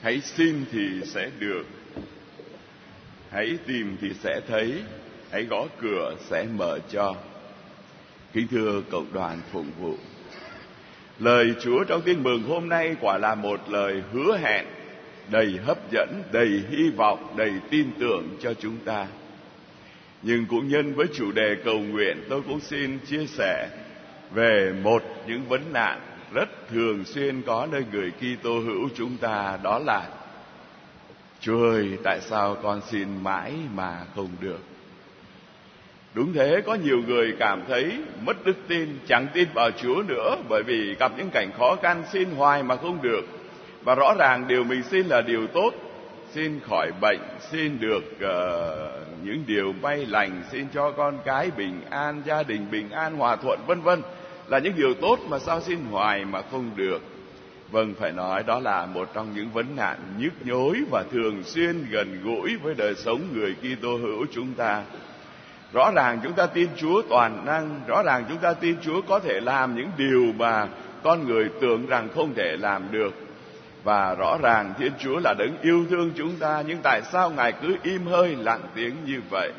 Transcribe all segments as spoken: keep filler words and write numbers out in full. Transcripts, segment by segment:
Hãy xin thì sẽ được, hãy tìm thì sẽ thấy, hãy gõ cửa sẽ mở cho. Kính thưa cộng đoàn phụng vụ, lời Chúa trong tin mừng hôm nay quả là một lời hứa hẹn đầy hấp dẫn, đầy hy vọng, đầy tin tưởng cho chúng ta. Nhưng cũng nhân với chủ đề cầu nguyện, tôi cũng xin chia sẻ về một những vấn nạn rất thường xuyên có nơi người Kitô hữu chúng ta, đó là: Chúa ơi, tại sao con xin mãi mà không được? Đúng thế, có nhiều người cảm thấy mất đức tin, chẳng tin vào Chúa nữa, bởi vì gặp những cảnh khó khăn xin hoài mà không được. Và rõ ràng điều mình xin là điều tốt, xin khỏi bệnh, xin được uh, những điều may lành, xin cho con cái bình an, gia đình bình an, hòa thuận, vân vân, là những điều tốt mà sao xin hoài mà không được. Vâng, phải nói đó là một trong những vấn nạn nhức nhối và thường xuyên gần gũi với đời sống người Kitô hữu chúng ta. Rõ ràng chúng ta tin Chúa toàn năng, rõ ràng chúng ta tin Chúa có thể làm những điều mà con người tưởng rằng không thể làm được. Và rõ ràng Thiên Chúa là đấng yêu thương chúng ta, nhưng tại sao Ngài cứ im hơi lặng tiếng như vậy?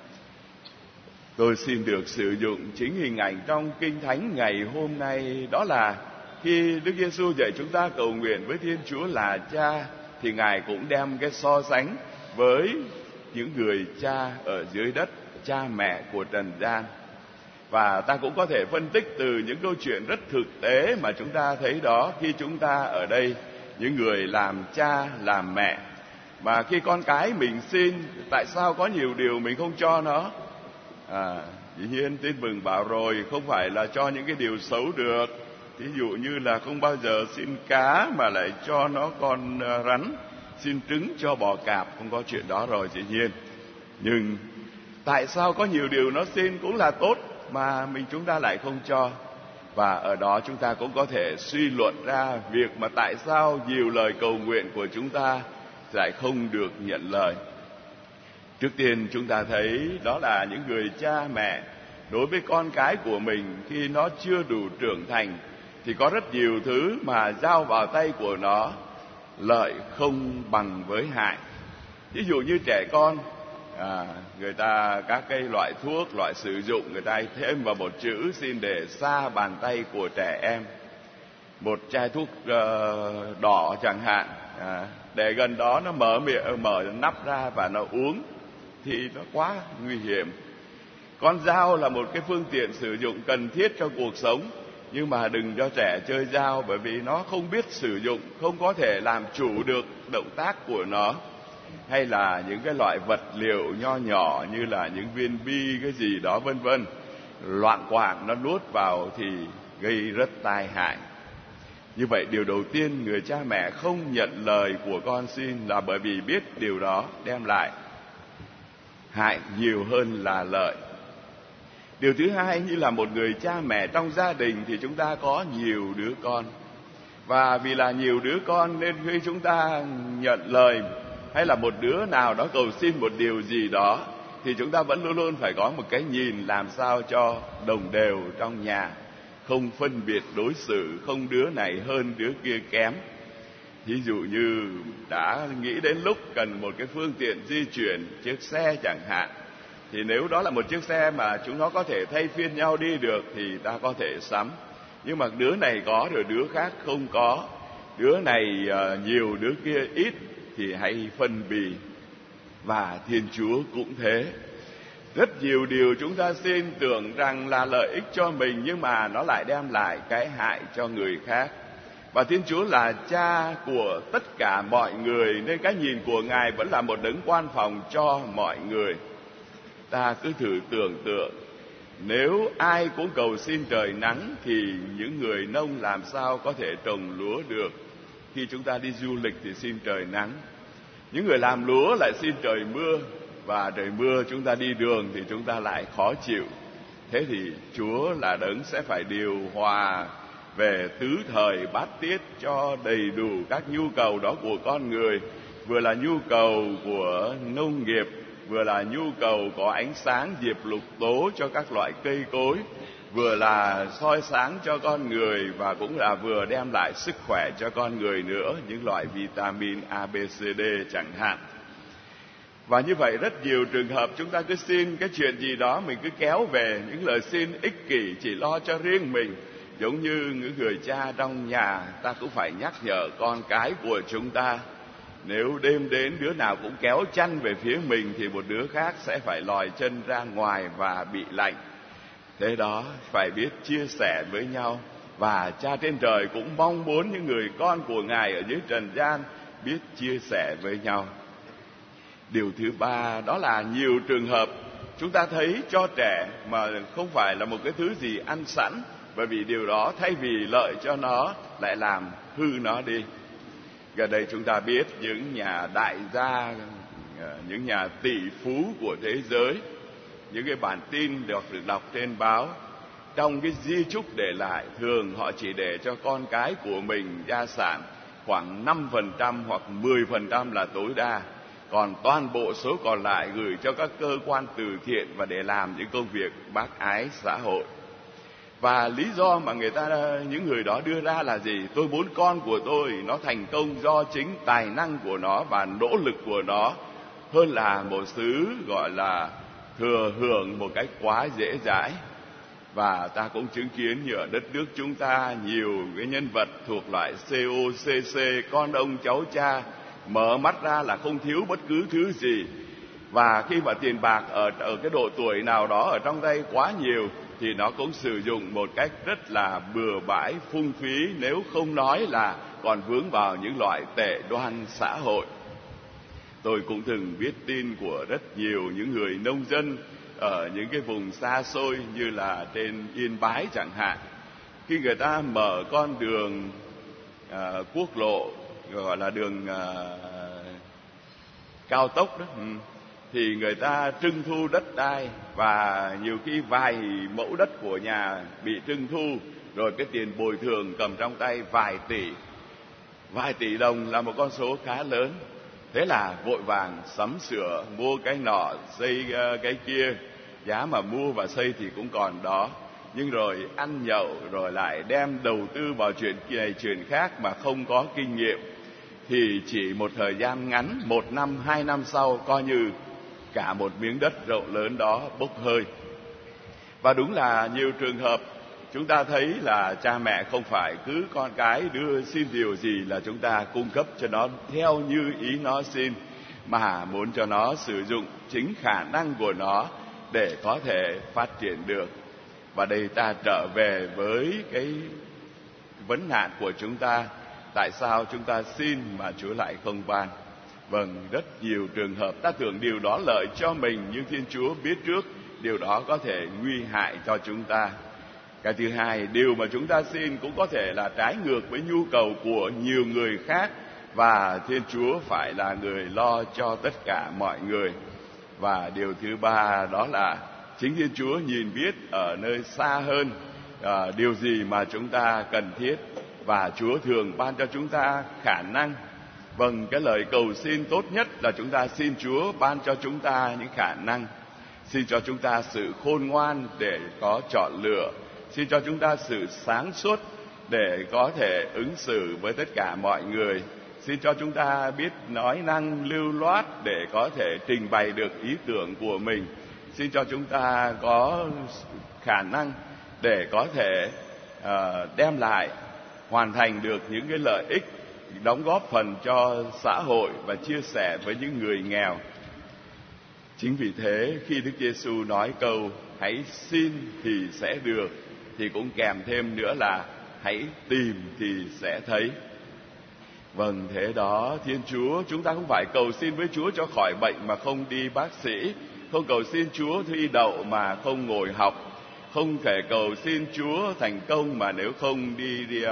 Tôi xin được sử dụng chính hình ảnh trong Kinh Thánh ngày hôm nay, đó là khi Đức Giêsu dạy chúng ta cầu nguyện với Thiên Chúa là Cha, thì Ngài cũng đem cái so sánh với những người cha ở dưới đất, cha mẹ của trần gian. Và ta cũng có thể phân tích từ những câu chuyện rất thực tế mà chúng ta thấy đó, khi chúng ta ở đây, những người làm cha, làm mẹ, mà khi con cái mình xin, tại sao có nhiều điều mình không cho nó? À, dĩ nhiên tin mừng bảo rồi, không phải là cho những cái điều xấu được. Ví dụ như là không bao giờ xin cá mà lại cho nó con rắn, xin trứng cho bò cạp, không có chuyện đó rồi dĩ nhiên. Nhưng tại sao có nhiều điều nó xin cũng là tốt mà mình chúng ta lại không cho? Và ở đó chúng ta cũng có thể suy luận ra việc mà tại sao nhiều lời cầu nguyện của chúng ta lại không được nhận lời. Trước tiên chúng ta thấy đó là những người cha mẹ đối với con cái của mình khi nó chưa đủ trưởng thành thì có rất nhiều thứ mà giao vào tay của nó lợi không bằng với hại. Ví dụ như trẻ con, à, người ta các cái loại thuốc, loại sử dụng, người ta thêm vào một chữ xin để xa bàn tay của trẻ em. Một chai thuốc uh, đỏ chẳng hạn, à, để gần đó nó mở miệng, mở nắp ra và nó uống thì nó quá nguy hiểm. Con dao là một cái phương tiện sử dụng cần thiết cho cuộc sống, nhưng mà đừng cho trẻ chơi dao, bởi vì nó không biết sử dụng, không có thể làm chủ được động tác của nó. Hay là những cái loại vật liệu nho nhỏ như là những viên bi cái gì đó vân vân, loạng quạng nó nuốt vào thì gây rất tai hại. Như vậy điều đầu tiên người cha mẹ không nhận lời của con xin là bởi vì biết điều đó đem lại hại nhiều hơn là lợi. Điều thứ hai, như là một người cha mẹ trong gia đình thì chúng ta có nhiều đứa con. Và vì là nhiều đứa con nên khi chúng ta nhận lời hay là một đứa nào đó cầu xin một điều gì đó thì chúng ta vẫn luôn luôn phải có một cái nhìn làm sao cho đồng đều trong nhà, không phân biệt đối xử, không đứa này hơn đứa kia kém. Ví dụ như đã nghĩ đến lúc cần một cái phương tiện di chuyển, chiếc xe chẳng hạn, thì nếu đó là một chiếc xe mà chúng nó có thể thay phiên nhau đi được thì ta có thể sắm. Nhưng mà đứa này có rồi đứa khác không có, đứa này uh, nhiều đứa kia ít, thì hãy phân bì. Và Thiên Chúa cũng thế. Rất nhiều điều chúng ta xin tưởng rằng là lợi ích cho mình, nhưng mà nó lại đem lại cái hại cho người khác. Và Thiên Chúa là cha của tất cả mọi người, nên cái nhìn của Ngài vẫn là một đấng quan phòng cho mọi người. Ta cứ thử tưởng tượng, nếu ai cũng cầu xin trời nắng thì những người nông làm sao có thể trồng lúa được? Khi chúng ta đi du lịch thì xin trời nắng, những người làm lúa lại xin trời mưa, và trời mưa chúng ta đi đường thì chúng ta lại khó chịu. Thế thì Chúa là đấng sẽ phải điều hòa về tứ thời bát tiết cho đầy đủ các nhu cầu đó của con người, vừa là nhu cầu của nông nghiệp, vừa là nhu cầu có ánh sáng diệp lục tố cho các loại cây cối, vừa là soi sáng cho con người và cũng là vừa đem lại sức khỏe cho con người nữa, những loại vitamin A, B, C, D chẳng hạn. Và như vậy rất nhiều trường hợp chúng ta cứ xin cái chuyện gì đó, mình cứ kéo về những lời xin ích kỷ, chỉ lo cho riêng mình. Giống như những người cha trong nhà, ta cũng phải nhắc nhở con cái của chúng ta. Nếu đêm đến đứa nào cũng kéo chăn về phía mình thì một đứa khác sẽ phải lòi chân ra ngoài và bị lạnh. Thế đó, phải biết chia sẻ với nhau. Và Cha trên trời cũng mong muốn những người con của Ngài ở dưới trần gian biết chia sẻ với nhau. Điều thứ ba đó là nhiều trường hợp chúng ta thấy cho trẻ mà không phải là một cái thứ gì ăn sẵn, bởi vì điều đó thay vì lợi cho nó lại làm hư nó đi. Gần đây chúng ta biết những nhà đại gia, những nhà tỷ phú của thế giới, những cái bản tin được được đọc trên báo, trong cái di chúc để lại thường họ chỉ để cho con cái của mình gia sản khoảng năm phần trăm hoặc mười phần trăm là tối đa, còn toàn bộ số còn lại gửi cho các cơ quan từ thiện và để làm những công việc bác ái xã hội. Và lý do mà người ta, những người đó đưa ra là gì? Tôi muốn con của tôi nó thành công do chính tài năng của nó và nỗ lực của nó, hơn là một xứ gọi là thừa hưởng một cách quá dễ dãi. Và ta cũng chứng kiến như ở đất nước chúng ta, nhiều cái nhân vật thuộc loại xê ô xê xê, con ông cháu cha, mở mắt ra là không thiếu bất cứ thứ gì. Và khi mà tiền bạc ở, ở cái độ tuổi nào đó ở trong tay quá nhiều thì nó cũng sử dụng một cách rất là bừa bãi, phung phí, nếu không nói là còn vướng vào những loại tệ đoan xã hội. Tôi cũng từng biết tin của rất nhiều những người nông dân ở những cái vùng xa xôi như là trên Yên Bái chẳng hạn. Khi người ta mở con đường à, quốc lộ, gọi là đường à, cao tốc đó, thì người ta trưng thu đất đai, và nhiều khi vài mẫu đất của nhà bị trưng thu, rồi cái tiền bồi thường cầm trong tay vài tỷ. Vài tỷ đồng là một con số khá lớn. Thế là vội vàng sắm sửa, mua cái nọ, xây cái kia. Giá mà mua và xây thì cũng còn đó. Nhưng rồi ăn nhậu, rồi lại đem đầu tư vào chuyện này chuyện khác mà không có kinh nghiệm. Thì chỉ một thời gian ngắn, một năm, hai năm sau, coi như cả một miếng đất rộng lớn đó bốc hơi. Và đúng là nhiều trường hợp chúng ta thấy là cha mẹ không phải cứ con cái đưa xin điều gì là chúng ta cung cấp cho nó theo như ý nó xin, mà muốn cho nó sử dụng chính khả năng của nó để có thể phát triển được. Và đây ta trở về với cái vấn nạn của chúng ta. Tại sao chúng ta xin mà Chúa lại không ban? Vâng, rất nhiều trường hợp ta tưởng điều đó lợi cho mình, nhưng Thiên Chúa biết trước điều đó có thể nguy hại cho chúng ta. Cái thứ hai, điều mà chúng ta xin cũng có thể là trái ngược với nhu cầu của nhiều người khác, và Thiên Chúa phải là người lo cho tất cả mọi người. Và điều thứ ba đó là chính Thiên Chúa nhìn biết ở nơi xa hơn à, điều gì mà chúng ta cần thiết, và Chúa thường ban cho chúng ta khả năng. Vâng, cái lời cầu xin tốt nhất là chúng ta xin Chúa ban cho chúng ta những khả năng. Xin cho chúng ta sự khôn ngoan để có chọn lựa. Xin cho chúng ta sự sáng suốt để có thể ứng xử với tất cả mọi người. Xin cho chúng ta biết nói năng lưu loát để có thể trình bày được ý tưởng của mình. Xin cho chúng ta có khả năng để có thể uh, đem lại, hoàn thành được những cái lợi ích, đóng góp phần cho xã hội và chia sẻ với những người nghèo. Chính vì thế khi Đức Giêsu nói câu hãy xin thì sẽ được, thì cũng kèm thêm nữa là hãy tìm thì sẽ thấy. Vâng, thế đó, Thiên Chúa, chúng ta không phải cầu xin với Chúa cho khỏi bệnh mà không đi bác sĩ, không cầu xin Chúa thi đậu mà không ngồi học, không thể cầu xin Chúa thành công mà nếu không đi, đi uh,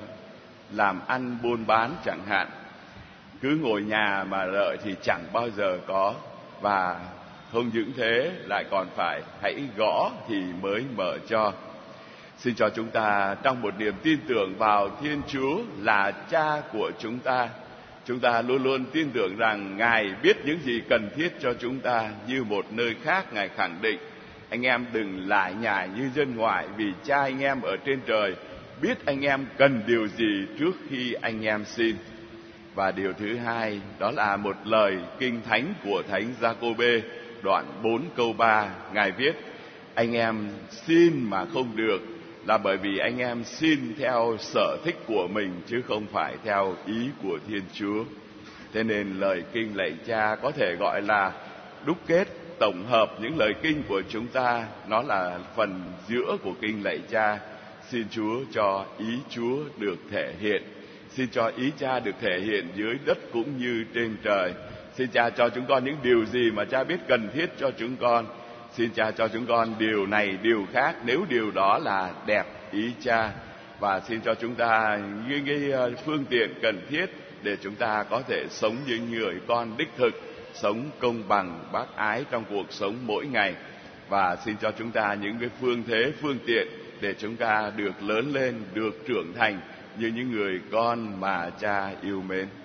làm ăn buôn bán chẳng hạn. Cứ ngồi nhà mà đợi thì chẳng bao giờ có. Và không những thế, lại còn phải hãy gõ thì mới mở cho. Xin cho chúng ta trong một niềm tin tưởng vào Thiên Chúa là Cha của chúng ta, chúng ta luôn luôn tin tưởng rằng Ngài biết những gì cần thiết cho chúng ta. Như một nơi khác Ngài khẳng định, Anh em đừng lải nhải như dân ngoại, vì Cha anh em ở trên trời biết anh em cần điều gì trước khi anh em xin. Và điều thứ hai, đó là một lời kinh thánh của Thánh Gia-cô-bê, đoạn bốn câu ba. Ngài viết: anh em xin mà không được là bởi vì anh em xin theo sở thích của mình, chứ không phải theo ý của Thiên Chúa. Thế nên lời kinh lạy Cha có thể gọi là đúc kết, tổng hợp những lời kinh của chúng ta. Nó là phần giữa của kinh lạy Cha. Xin Chúa cho ý Chúa được thể hiện. Xin cho ý Cha được thể hiện dưới đất cũng như trên trời. Xin Cha cho chúng con những điều gì mà Cha biết cần thiết cho chúng con. Xin Cha cho chúng con điều này, điều khác, nếu điều đó là đẹp ý Cha. Và xin cho chúng ta những cái phương tiện cần thiết để chúng ta có thể sống như người con đích thực, sống công bằng, bác ái trong cuộc sống mỗi ngày. Và xin cho chúng ta những cái phương thế, phương tiện để chúng ta được lớn lên, được trưởng thành như những người con mà Cha yêu mến.